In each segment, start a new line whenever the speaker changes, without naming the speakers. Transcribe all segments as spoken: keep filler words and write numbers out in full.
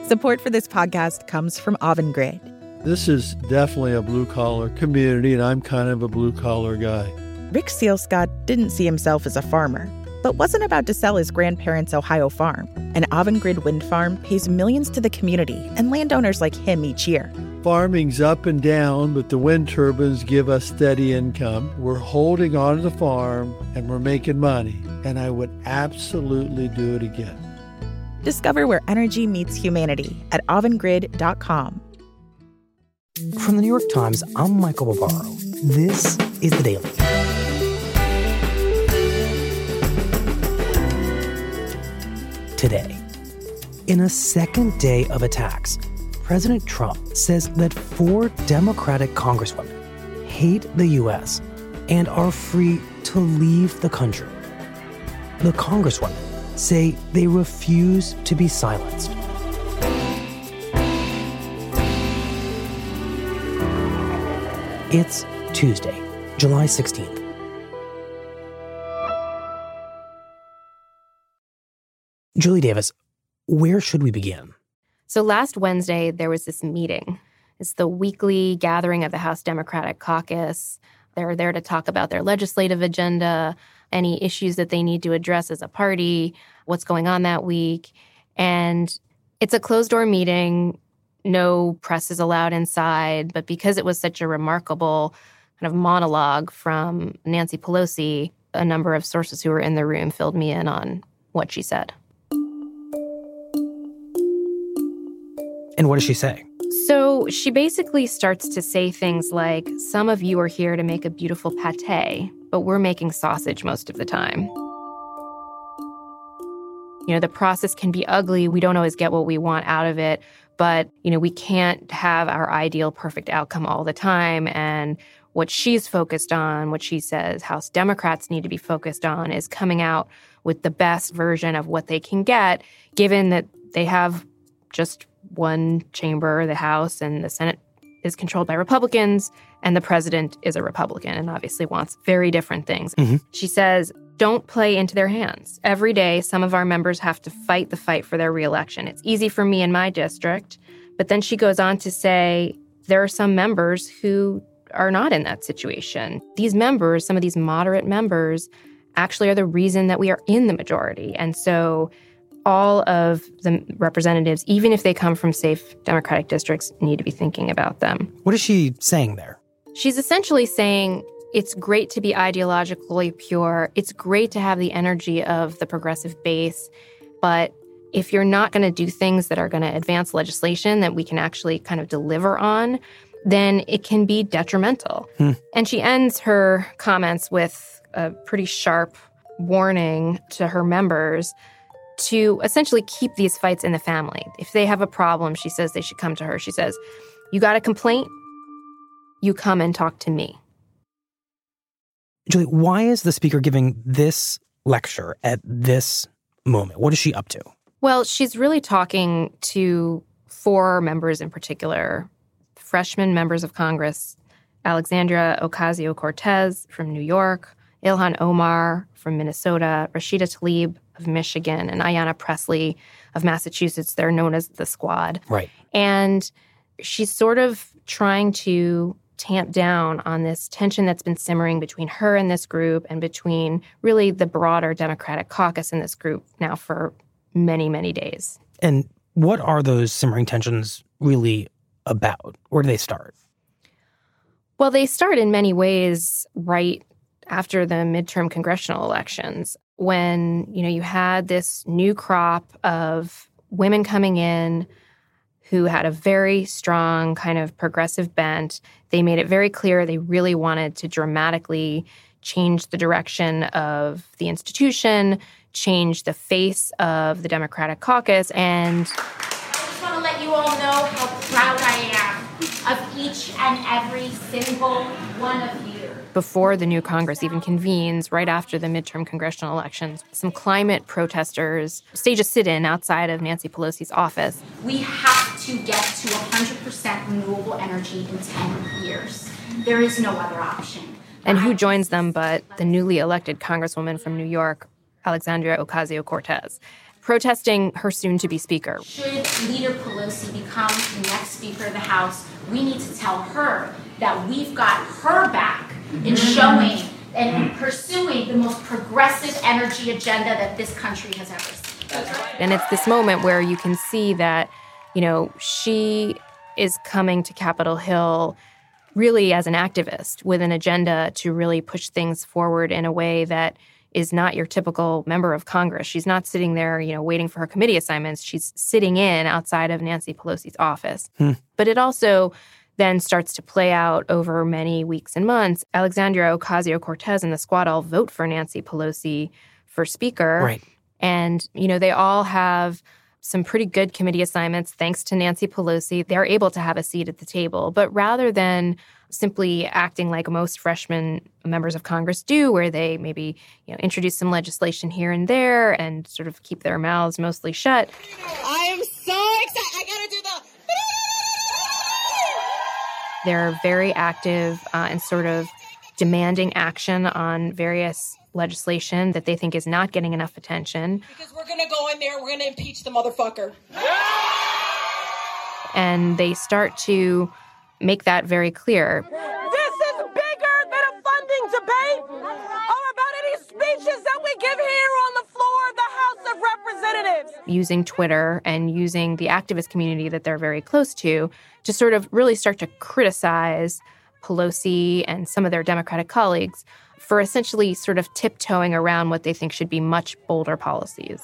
Support for this podcast comes from Avangrid.
This is definitely a blue-collar community, and I'm kind of a blue-collar guy.
Rick Sealscott didn't see himself as a farmer, but wasn't about to sell his grandparents' Ohio farm. An Avangrid wind farm pays millions to the community and landowners like him each year.
Farming's up and down, but the wind turbines give us steady income. We're holding on to the farm, and we're making money, and I would absolutely do it again.
Discover where energy meets humanity at avangrid dot com.
From the New York Times, I'm Michael Barbaro. This is The Daily. Today, in a second day of attacks, President Trump says that four Democratic congresswomen hate the U S and are free to leave the country. The congresswomen say they refuse to be silenced. It's Tuesday, July sixteenth. Julie Davis, where should we begin?
So last Wednesday, there was this meeting. It's the weekly gathering of the House Democratic Caucus. They're there to talk about their legislative agenda, any issues that they need to address as a party, what's going on that week. And it's a closed-door meeting. No press is allowed inside. But because it was such a remarkable kind of monologue from Nancy Pelosi, a number of sources who were in the room filled me in on what she said.
And what does she say?
So she basically starts to say things like, some of you are here to make a beautiful pate, but we're making sausage most of the time. You know, the process can be ugly. We don't always get what we want out of it. But, you know, we can't have our ideal perfect outcome all the time. And what she's focused on, what she says House Democrats need to be focused on, is coming out with the best version of what they can get, given that they have just one chamber, the House, and the Senate is controlled by Republicans, and the president is a Republican and obviously wants very different things. Mm-hmm. She says, don't play into their hands. Every day, some of our members have to fight the fight for their reelection. It's easy for me in my district. But then she goes on to say, there are some members who are not in that situation. These members, some of these moderate members, actually are the reason that we are in the majority. And so all of the representatives, even if they come from safe Democratic districts, need to be thinking about them.
What is she saying there?
She's essentially saying it's great to be ideologically pure. It's great to have the energy of the progressive base. But if you're not going to do things that are going to advance legislation that we can actually kind of deliver on, then it can be detrimental. Hmm. And she ends her comments with a pretty sharp warning to her members to essentially keep these fights in the family. If they have a problem, she says they should come to her. She says, you got a complaint? You come and talk to me.
Julie, why is the speaker giving this lecture at this moment? What is she up to?
Well, she's really talking to four members in particular, freshman members of Congress, Alexandria Ocasio-Cortez from New York, Ilhan Omar from Minnesota, Rashida Tlaib of Michigan, and Ayanna Pressley of Massachusetts. They're known as the Squad.
Right.
And she's sort of trying to tamp down on this tension that's been simmering between her and this group and between really the broader Democratic caucus in this group now for many, many days.
And what are those simmering tensions really about? Where do they start?
Well, they start in many ways right after the midterm congressional elections, when, you know, you had this new crop of women coming in who had a very strong kind of progressive bent. They made it very clear they really wanted to dramatically change the direction of the institution, change the face of the Democratic caucus. And
I just want to let you all know how proud I am of each and every single one of you.
Before the new Congress even convenes, right after the midterm congressional elections, some climate protesters stage a sit-in outside of Nancy Pelosi's office.
We have to get to one hundred percent renewable energy in ten years. There is no other option.
And who joins them but the newly elected Congresswoman from New York, Alexandria Ocasio-Cortez. protesting her soon-to-be speaker.
Should Leader Pelosi become the next Speaker of the House, we need to tell her that we've got her back in showing and pursuing the most progressive energy agenda that this country has ever seen. That's right.
And it's this moment where you can see that, you know, she is coming to Capitol Hill really as an activist with an agenda to really push things forward in a way that is not your typical member of Congress. She's not sitting there, you know, waiting for her committee assignments. She's sitting in outside of Nancy Pelosi's office. Hmm. But it also then starts to play out over many weeks and months. Alexandria Ocasio-Cortez and the squad all vote for Nancy Pelosi for Speaker.
Right.
And, you know, they all have some pretty good committee assignments. Thanks to Nancy Pelosi, they're able to have a seat at the table. But rather than simply acting like most freshman members of Congress do, where they maybe, you know, introduce some legislation here and there and sort of keep their mouths mostly shut.
I am so excited. I gotta do the...
They're very active uh, and sort of demanding action on various legislation that they think is not getting enough attention.
Because we're going to go in there, we're going to impeach the motherfucker.
And they start to make that very clear.
This is bigger than a funding debate or about any speeches that we give here on the floor of the House of Representatives.
Using Twitter and using the activist community that they're very close to to sort of really start to criticize Pelosi and some of their Democratic colleagues for essentially sort of tiptoeing around what they think should be much bolder policies.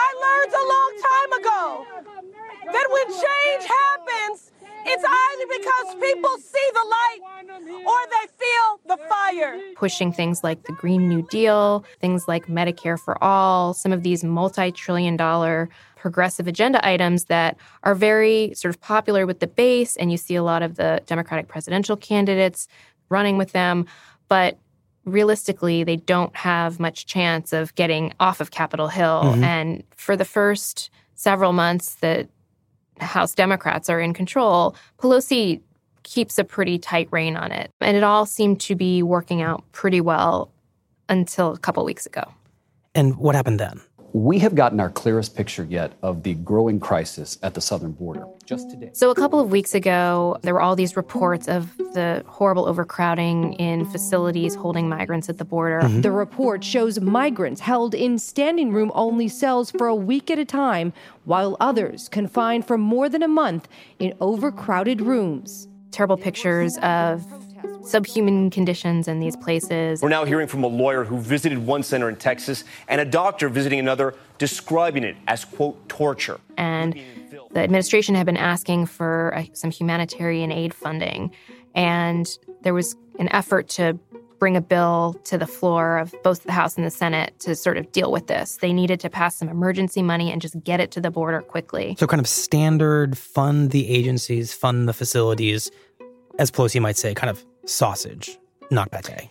I learned a long time ago that when change happens, it's either because people see the light or they feel the fire.
Pushing things like the Green New Deal, things like Medicare for All, some of these multi-trillion dollar progressive agenda items that are very sort of popular with the base, and you see a lot of the Democratic presidential candidates running with them. But realistically, they don't have much chance of getting off of Capitol Hill. Mm-hmm. And for the first several months that House Democrats are in control, Pelosi keeps a pretty tight rein on it. And it all seemed to be working out pretty well until a couple weeks ago.
And what happened then?
We have gotten our clearest picture yet of the growing crisis at the southern border just today.
So a couple of weeks ago, there were all these reports of the horrible overcrowding in facilities holding migrants at the border.
Mm-hmm. The report shows migrants held in standing room only cells for a week at a time, while others confined for more than a month in overcrowded rooms.
Terrible pictures of subhuman conditions in these places.
We're now hearing from a lawyer who visited one center in Texas and a doctor visiting another, describing it as, quote, torture.
And the administration had been asking for uh, some humanitarian aid funding. And there was an effort to bring a bill to the floor of both the House and the Senate to sort of deal with this. They needed to pass some emergency money and just get it to the border quickly.
So kind of standard fund the agencies, fund the facilities, as Pelosi might say, kind of sausage, not pate.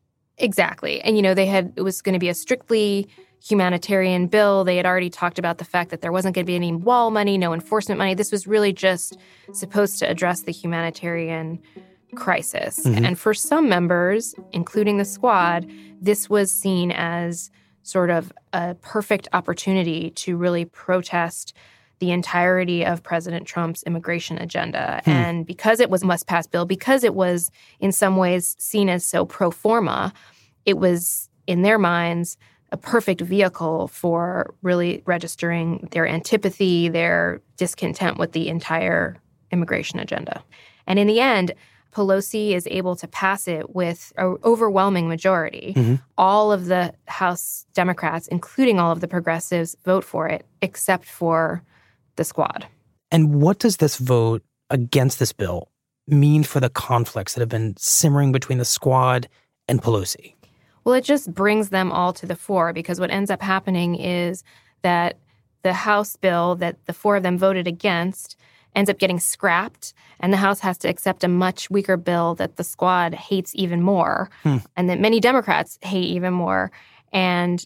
Exactly. And, you know, they had, it was going to be a strictly humanitarian bill. They had already talked about the fact that there wasn't going to be any wall money, no enforcement money. This was really just supposed to address the humanitarian crisis. Mm-hmm. And for some members, including the squad, this was seen as sort of a perfect opportunity to really protest the entirety of President Trump's immigration agenda. Hmm. And because it was a must-pass bill, because it was in some ways seen as so pro forma, it was, in their minds, a perfect vehicle for really registering their antipathy, their discontent with the entire immigration agenda. And in the end, Pelosi is able to pass it with an overwhelming majority. Mm-hmm. All of the House Democrats, including all of the progressives, vote for it, except for the squad.
And what does this vote against this bill mean for the conflicts that have been simmering between the squad and Pelosi?
Well, it just brings them all to the fore, because what ends up happening is that the House bill that the four of them voted against ends up getting scrapped, and the House has to accept a much weaker bill that the squad hates even more, hmm. and that many Democrats hate even more. And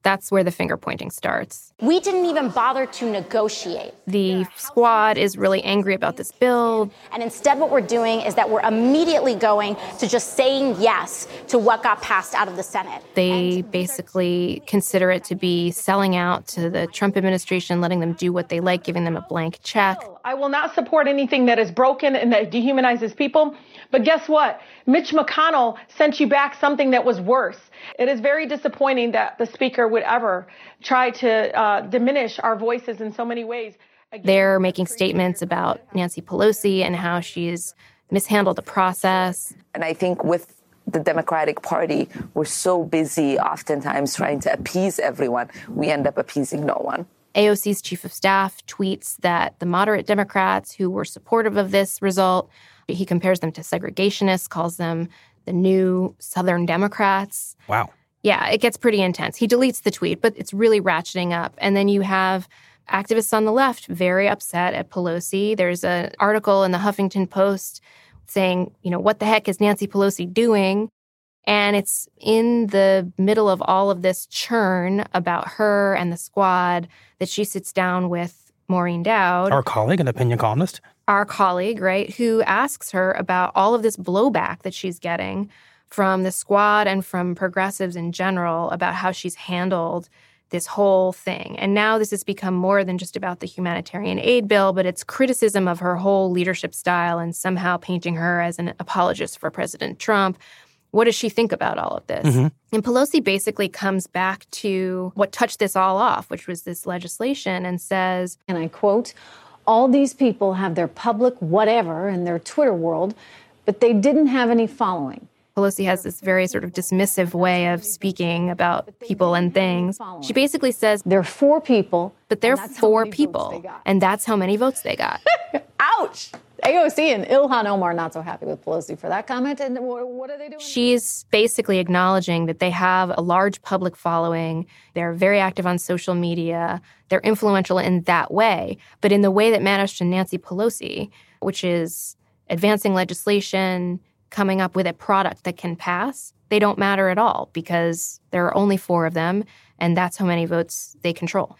That's where the finger pointing starts.
We didn't even bother to negotiate.
The squad is really angry about this bill.
And instead what we're doing is that we're immediately going to just saying yes to what got passed out of the Senate.
They basically consider it to be selling out to the Trump administration, letting them do what they like, giving them a blank check.
I will not support anything that is broken and that dehumanizes people. But guess what? Mitch McConnell sent you back something that was worse. It is very disappointing that the speaker would ever try to uh, diminish our voices in so many ways. Again,
they're making statements about Nancy Pelosi and how she's mishandled the process.
And I think with the Democratic Party, we're so busy oftentimes trying to appease everyone, we end up appeasing no one.
A O C's chief of staff tweets that the moderate Democrats who were supportive of this result, he compares them to segregationists, calls them the new Southern Democrats.
Wow.
Yeah, it gets pretty intense. He deletes the tweet, but it's really ratcheting up. And then you have activists on the left very upset at Pelosi. There's an article in the Huffington Post saying, you know, what the heck is Nancy Pelosi doing? And it's in the middle of all of this churn about her and the squad that she sits down with Maureen Dowd.
Our colleague, an opinion columnist.
Our colleague, right, who asks her about all of this blowback that she's getting from the squad and from progressives in general about how she's handled this whole thing. And now this has become more than just about the humanitarian aid bill, but it's criticism of her whole leadership style and somehow painting her as an apologist for President Trump. What does she think about all of this? Mm-hmm. And Pelosi basically comes back to what touched this all off, which was this legislation, and says,
and I quote, all these people have their public whatever in their Twitter world, but they didn't have any following.
Pelosi has this very sort of dismissive way of speaking about people and things. She basically says,
there are four people,
but they're four people, and that's how many votes they got.
Ouch! A O C and Ilhan Omar not so happy with Pelosi for that comment. And what are they doing?
She's basically acknowledging that they have a large public following. They're very active on social media. They're influential in that way. But in the way that matters to Nancy Pelosi, which is advancing legislation, coming up with a product that can pass, they don't matter at all because there are only four of them, and that's how many votes they control.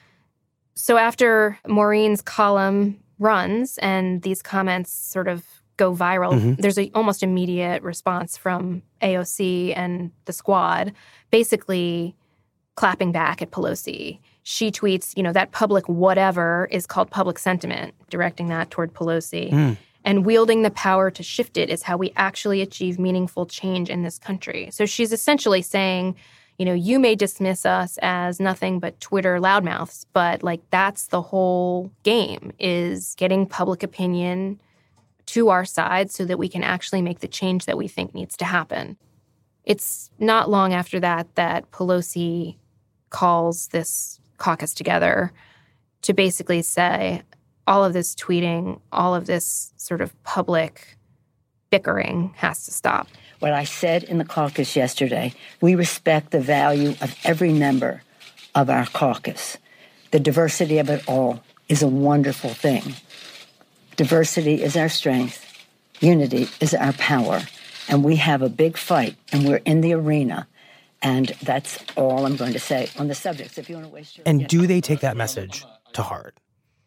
So after Maureen's column runs and these comments sort of go viral, mm-hmm. there's an almost immediate response from A O C and the squad, basically clapping back at Pelosi. She tweets, you know, that public whatever is called public sentiment, directing that toward Pelosi. Mm. And wielding the power to shift it is how we actually achieve meaningful change in this country. So she's essentially saying, you know, you may dismiss us as nothing but Twitter loudmouths, but like that's the whole game, is getting public opinion to our side so that we can actually make the change that we think needs to happen. It's not long after that that Pelosi calls this caucus together to basically say all of this tweeting, all of this sort of public bickering has to stop.
What I said in the caucus yesterday, we respect the value of every member of our caucus. The diversity of it all is a wonderful thing. Diversity is our strength. Unity is our power. And we have a big fight, and we're in the arena. And that's all I'm going to say on the subject. If you want to waste your
And do they take that message to heart?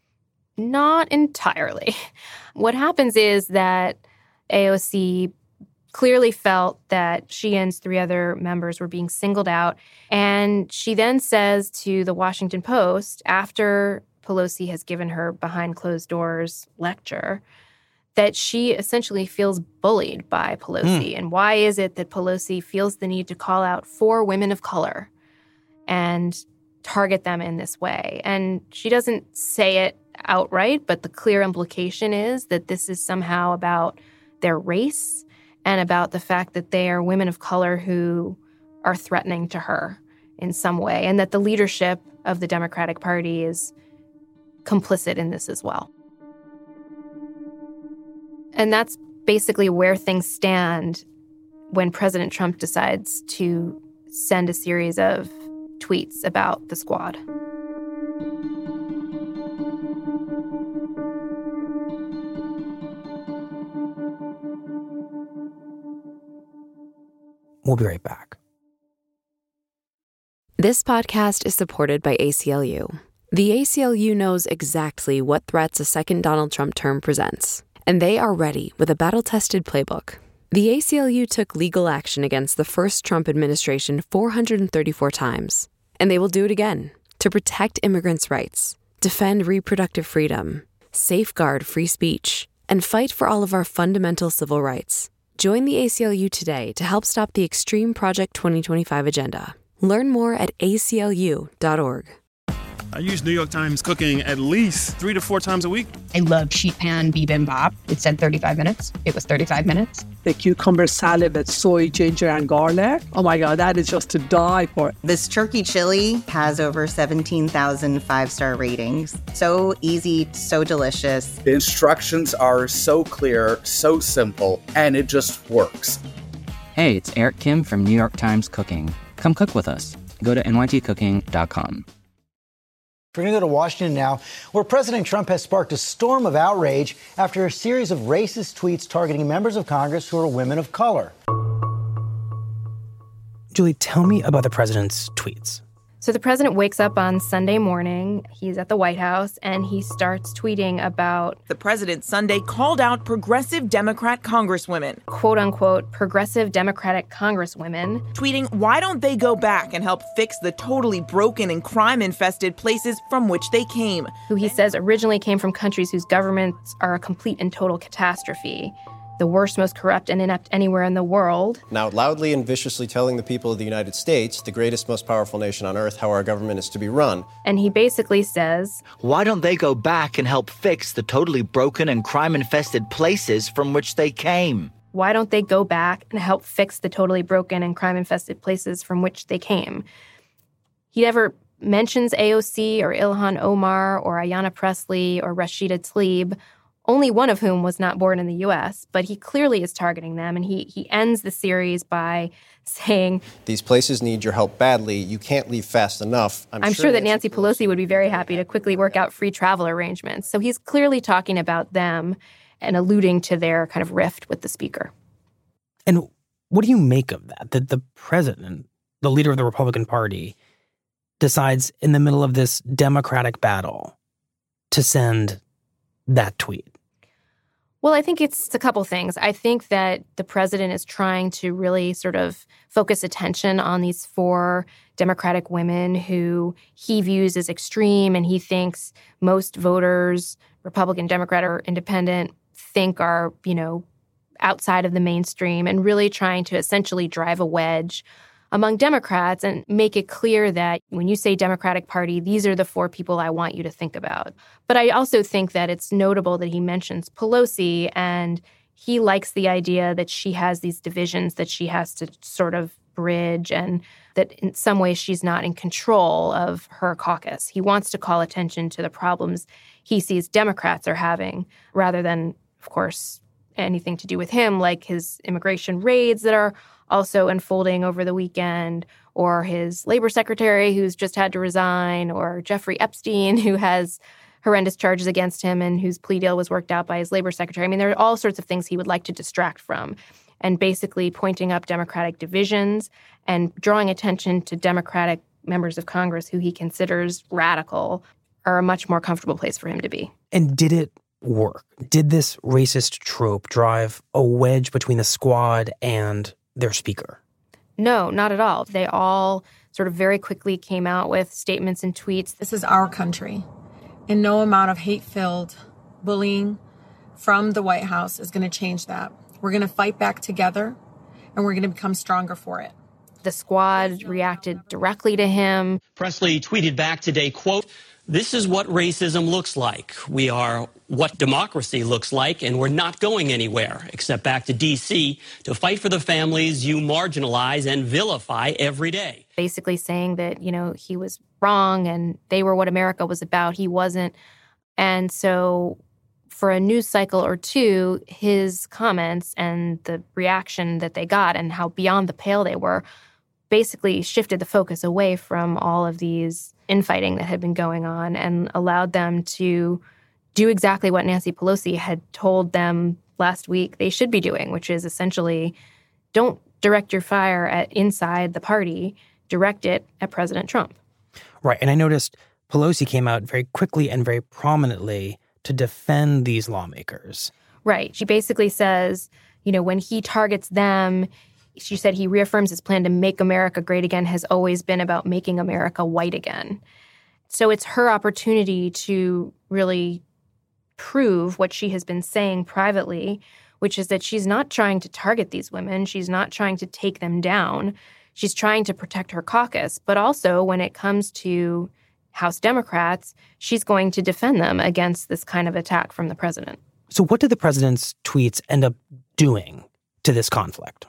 Not entirely. What happens is that A O C clearly felt that she and three other members were being singled out. And she then says to the Washington Post, after Pelosi has given her behind closed doors lecture, that she essentially feels bullied by Pelosi. Mm. And why is it that Pelosi feels the need to call out four women of color and target them in this way? And she doesn't say it outright, but the clear implication is that this is somehow about their race and about the fact that they are women of color who are threatening to her in some way, and that the leadership of the Democratic Party is complicit in this as well. And that's basically where things stand when President Trump decides to send a series of tweets about the squad.
We'll be right back.
This podcast is supported by A C L U. The A C L U knows exactly what threats a second Donald Trump term presents, and they are ready with a battle-tested playbook. The A C L U took legal action against the first Trump administration four hundred thirty-four times, and they will do it again to protect immigrants' rights, defend reproductive freedom, safeguard free speech, and fight for all of our fundamental civil rights. Join the A C L U today to help stop the extreme Project twenty twenty-five agenda. Learn more at A C L U dot org.
I use New York Times Cooking at least three to four times a week.
I love sheet pan bibimbap. It said thirty-five minutes. It was thirty-five minutes.
The cucumber salad with soy, ginger, and garlic. Oh my God, that is just to die for.
This turkey chili has over seventeen thousand five-star ratings. So easy, so delicious.
The instructions are so clear, so simple, and it just works.
Hey, it's Eric Kim from New York Times Cooking. Come cook with us. Go to N Y T cooking dot com.
We're going to go to Washington now, where President Trump has sparked a storm of outrage after a series of racist tweets targeting members of Congress who are women of color.
Julie, tell me about the president's tweets.
So the president wakes up on Sunday morning, he's at the White House, and he starts tweeting about...
The president Sunday called out progressive Democrat congresswomen.
Quote unquote, progressive Democratic congresswomen.
Tweeting, why don't they go back and help fix the totally broken and crime-infested places from which they came?
Who he says originally came from countries whose governments are a complete and total catastrophe. The worst, most corrupt, and inept anywhere in the world.
Now loudly and viciously telling the people of the United States, the greatest, most powerful nation on earth, how our government is to be run.
And he basically says,
why don't they go back and help fix the totally broken and crime-infested places from which they came?
Why don't they go back and help fix the totally broken and crime-infested places from which they came? He never mentions A O C or Ilhan Omar or Ayanna Pressley or Rashida Tlaib, only one of whom was not born in the U S, but he clearly is targeting them, and he he ends the series by saying,
these places need your help badly. You can't leave fast enough.
I'm, I'm sure, sure that Nancy Pelosi, Pelosi would be very happy to quickly work out free travel arrangements. So he's clearly talking about them and alluding to their kind of rift with the speaker.
And what do you make of that? That the president, the leader of the Republican Party, decides in the middle of this Democratic battle to send that tweet?
Well, I think it's a couple things. I think that the president is trying to really sort of focus attention on these four Democratic women who he views as extreme, and he thinks most voters, Republican, Democrat, or independent, think are, you know, outside of the mainstream, and really trying to essentially drive a wedge among Democrats and make it clear that when you say Democratic Party, these are the four people I want you to think about. But I also think that it's notable that he mentions Pelosi, and he likes the idea that she has these divisions that she has to sort of bridge, and that in some ways she's not in control of her caucus. He wants to call attention to the problems he sees Democrats are having, rather than, of course, anything to do with him, like his immigration raids that are also unfolding over the weekend, or his labor secretary who's just had to resign, or Jeffrey Epstein, who has horrendous charges against him and whose plea deal was worked out by his labor secretary. I mean, there are all sorts of things he would like to distract from, and basically pointing up Democratic divisions and drawing attention to Democratic members of Congress who he considers radical are a much more comfortable place for him to be.
And did it work? Did this racist trope drive a wedge between the squad and their speaker?
No, not at all. They all sort of very quickly came out with statements and tweets.
This is our country, and no amount of hate-filled bullying from the White House is going to change that. We're going to fight back together, and we're going to become stronger for it.
The squad reacted directly to him.
Pressley tweeted back today, quote, "This is what racism looks like. We are what democracy looks like, and we're not going anywhere except back to D C to fight for the families you marginalize and vilify every day."
Basically saying that, you know, he was wrong and they were what America was about. He wasn't. And so for a news cycle or two, his comments and the reaction that they got and how beyond the pale they were basically shifted the focus away from all of these infighting that had been going on and allowed them to do exactly what Nancy Pelosi had told them last week they should be doing, which is essentially don't direct your fire at inside the party. direct it at President Trump.
Right. And I noticed Pelosi came out very quickly and very prominently to defend these lawmakers.
Right. She basically says, you know, when he targets them, she said he reaffirms his plan to make America great again has always been about making America white again. So it's her opportunity to really prove what she has been saying privately, which is that she's not trying to target these women. She's not trying to take them down. She's trying to protect her caucus. But also when it comes to House Democrats, she's going to defend them against this kind of attack from the president.
So what did the president's tweets end up doing to this conflict?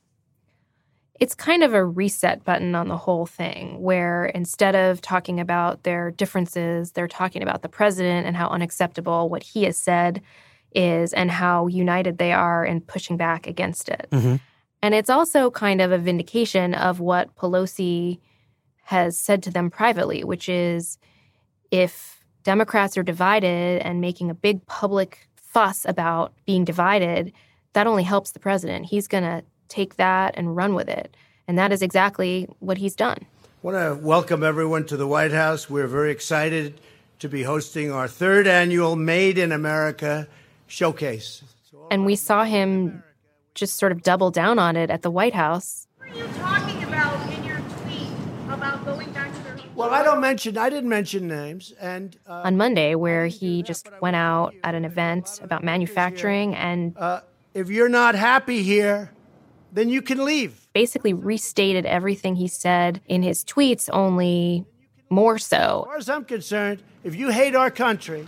It's kind of a reset button on the whole thing, where instead of talking about their differences, they're talking about the president and how unacceptable what he has said is and how united they are in pushing back against it.
Mm-hmm.
And it's also kind of a vindication of what Pelosi has said to them privately, which is if Democrats are divided and making a big public fuss about being divided, that only helps the president. He's going to take that and run with it. And that is exactly what he's done.
I want to welcome everyone to the White House. We're very excited to be hosting our third annual Made in America showcase.
And we saw him just sort of double down on it at the White House.
What are you talking about in your tweet about going back to their home?
Well, I don't mention, I didn't mention names. And uh,
on Monday, where he just went out at an event about manufacturing and
uh, if you're not happy here, then you can leave.
Basically restated everything he said in his tweets, only more so.
As far as I'm concerned, if you hate our country,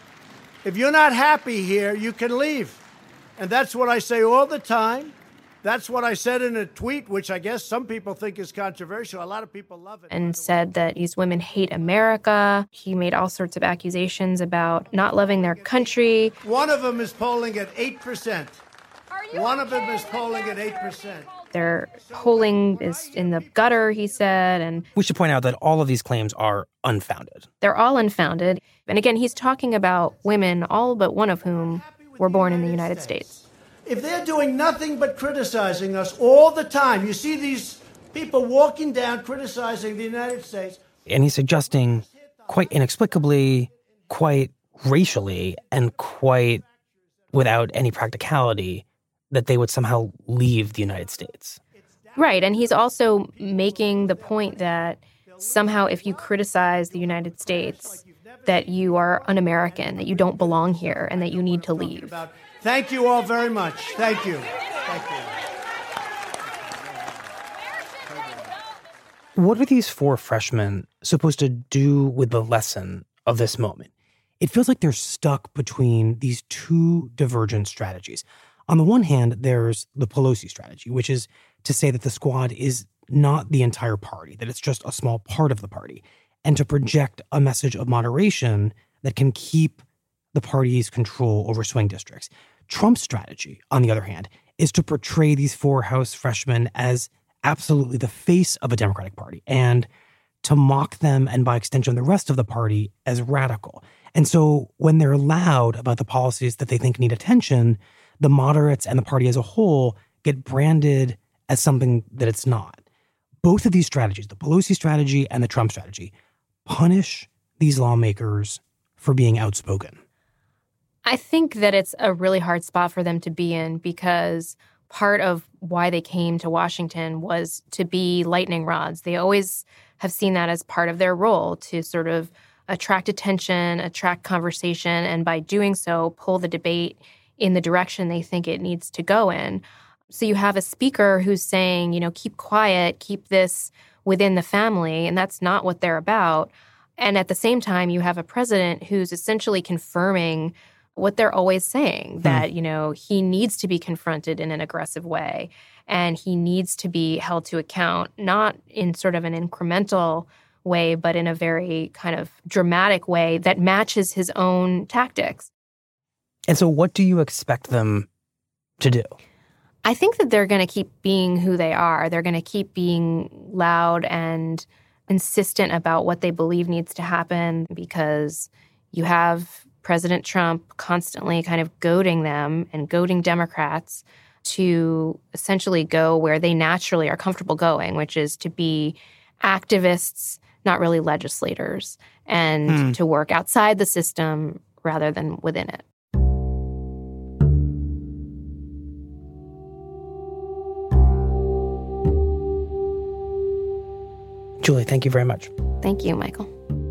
if you're not happy here, you can leave. And that's what I say all the time. That's what I said in a tweet, which I guess some people think is controversial. A lot of people love it.
And said that these women hate America. He made all sorts of accusations about not loving their country.
One of them is polling at eight percent. One of them is polling at eight percent.
Their polling is in the gutter, he said. And
we should point out that all of these claims are unfounded.
They're all unfounded. And again, he's talking about women, all but one of whom were born in the United States.
If they're doing nothing but criticizing us all the time, you see these people walking down criticizing the United States.
And he's suggesting quite inexplicably, quite racially, and quite without any practicality that they would somehow leave the United States.
Right. And he's also making the point that somehow if you criticize the United States, that you are un-American, that you don't belong here, and that you need to leave.
Thank you all very much. Thank you. Thank
you. What are these four freshmen supposed to do with the lesson of this moment? It feels like they're stuck between these two divergent strategies. On the one hand, there's the Pelosi strategy, which is to say that the squad is not the entire party, that it's just a small part of the party, and to project a message of moderation that can keep the party's control over swing districts. Trump's strategy, on the other hand, is to portray these four House freshmen as absolutely the face of a Democratic Party and to mock them and, by extension, the rest of the party as radical. And so when they're loud about the policies that they think need attention, the moderates and the party as a whole get branded as something that it's not. Both of these strategies, the Pelosi strategy and the Trump strategy, punish these lawmakers for being outspoken.
I think that it's a really hard spot for them to be in because part of why they came to Washington was to be lightning rods. They always have seen that as part of their role, to sort of attract attention, attract conversation, and by doing so, pull the debate in the direction they think it needs to go in. So you have a speaker who's saying, you know, keep quiet, keep this within the family, and that's not what they're about. And at the same time, you have a president who's essentially confirming what they're always saying, hmm. that, you know, he needs to be confronted in an aggressive way, and he needs to be held to account, not in sort of an incremental way, but in a very kind of dramatic way that matches his own tactics.
And so what do you expect them to do?
I think that they're going to keep being who they are. They're going to keep being loud and insistent about what they believe needs to happen, because you have President Trump constantly kind of goading them and goading Democrats to essentially go where they naturally are comfortable going, which is to be activists, not really legislators, and
Hmm.
to work outside the system rather than within it.
Julie, thank you very much.
Thank you, Michael.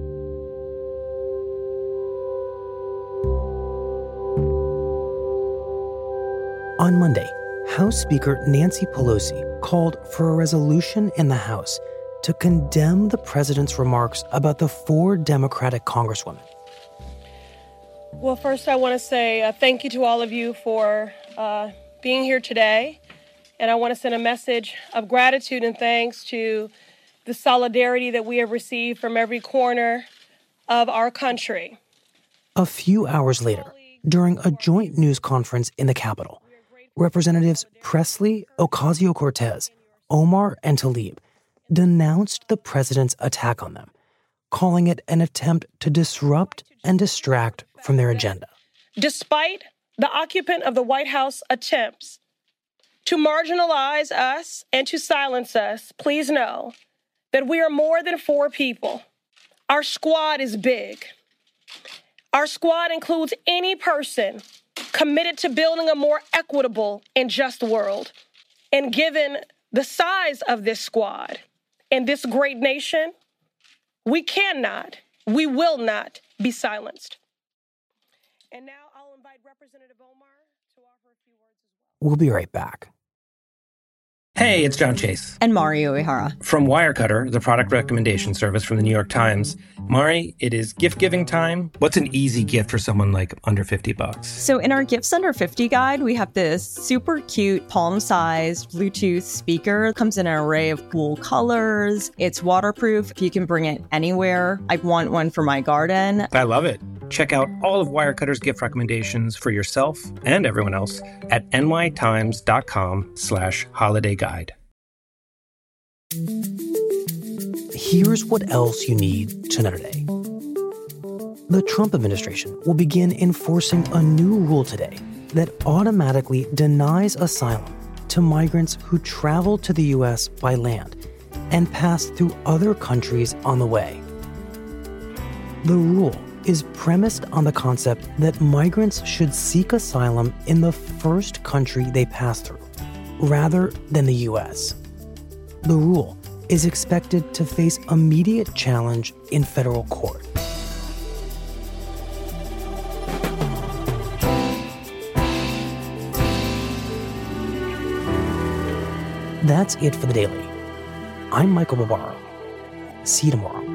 On Monday, House Speaker Nancy Pelosi called for a resolution in the House to condemn the president's remarks about the four Democratic congresswomen.
Well, first, I want to say uh, thank you to all of you for uh, being here today. And I want to send a message of gratitude and thanks to the solidarity that we have received from every corner of our country.
A few hours later, during a joint news conference in the Capitol, Representatives Presley, Ocasio-Cortez, Omar, and Tlaib denounced the president's attack on them, calling it an attempt to disrupt and distract from their agenda.
Despite the occupant of the White House attempts to marginalize us and to silence us, please know that we are more than four people. Our squad is big. Our squad includes any person committed to building a more equitable and just world. And given the size of this squad and this great nation, we cannot, we will not be silenced. And now I'll invite Representative Omar to offer a few words as well.
We'll be right back.
Hey, it's John Chase.
And Mari Uehara.
From Wirecutter, the product recommendation service from the New York Times. Mari, it is gift-giving time. What's an easy gift for someone like under fifty bucks?
So in our Gifts Under fifty guide, we have this super cute palm-sized Bluetooth speaker. It comes in an array of cool colors. It's waterproof. You can bring it anywhere. I want one for my garden.
I love it. Check out all of Wirecutter's gift recommendations for yourself and everyone else at nytimes.com slash holiday guide.
Here's what else you need to know today. The Trump administration will begin enforcing a new rule today that automatically denies asylum to migrants who travel to the U S by land and pass through other countries on the way. The rule is premised on the concept that migrants should seek asylum in the first country they pass through, rather than the U S. The rule is expected to face immediate challenge in federal court. That's it for The Daily. I'm Michael Barbaro. See you tomorrow.